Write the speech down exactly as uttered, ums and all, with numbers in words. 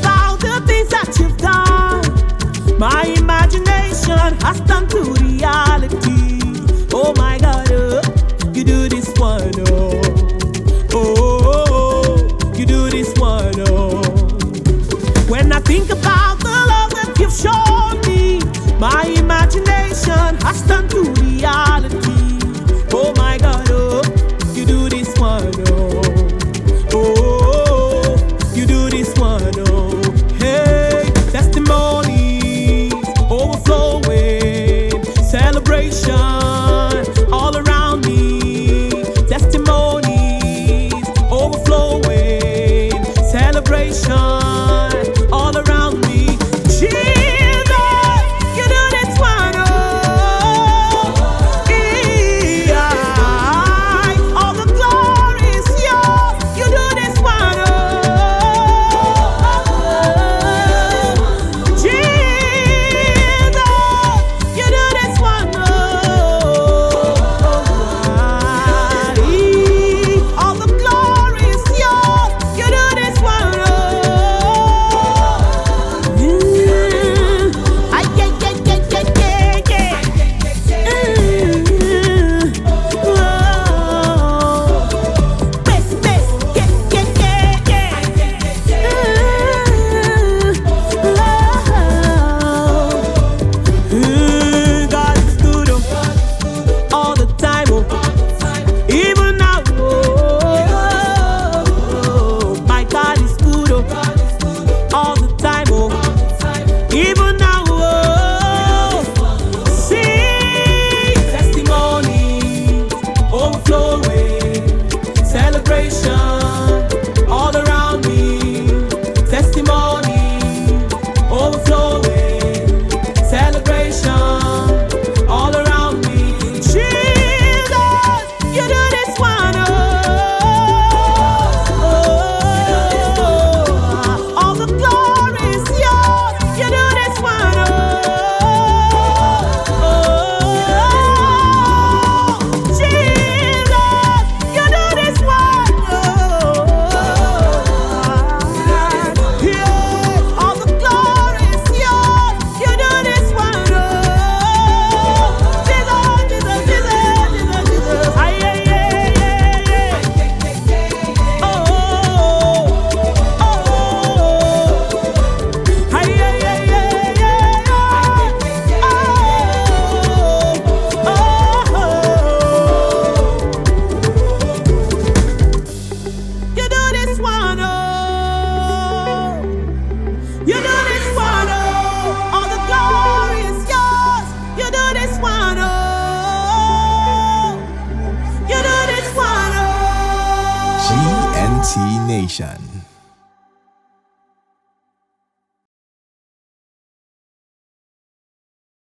about the things that you've done, my imagination has turned to reality. Oh my God, oh, you do this one, oh. Oh, oh, oh, you do this one, oh. When I think about the love that you've shown me, my imagination has turned to reality. Oh my God, oh, you do this one, oh. Oh, oh, oh, you do this one, oh. Hey, testimonies overflowing, celebration all around me. Testimonies overflowing, celebration all around me. Jesus, you do this one, oh. Yeah. All the glory is yours. You do this one, oh. Jesus, you do this one, oh. All the glory is yours. You do this one, oh. Mm. Ay, yeah, yeah, yeah, yeah, yeah, yeah. Mm. Oh. Best, best, yeah, yeah, yeah, yeah. Mm. Oh. Mm, God is good, oh, all the time, oh. Even now, oh, my God is good, oh, all the time, oh. Even now, oh, sing testimony, overflowing, celebration all around me. Testimony, overflowing, celebration all around me. Jesus, you do this one, oh. All the glory is yours. You do this one, oh. Jesus, you do this one, oh. Yeah, all the glory is yours. You do this one, oh. Jesus, Jesus, Jesus, Jesus, Jesus. Ay, ay, ay, ay, ay. Oh, oh, oh, oh. Ay, ay, ay, ay, ay, ay. Oh, oh, oh. You do this one, oh. You do this one, oh. All the glory is yours. You do this one, oh. You do this one, oh. G N T Nation.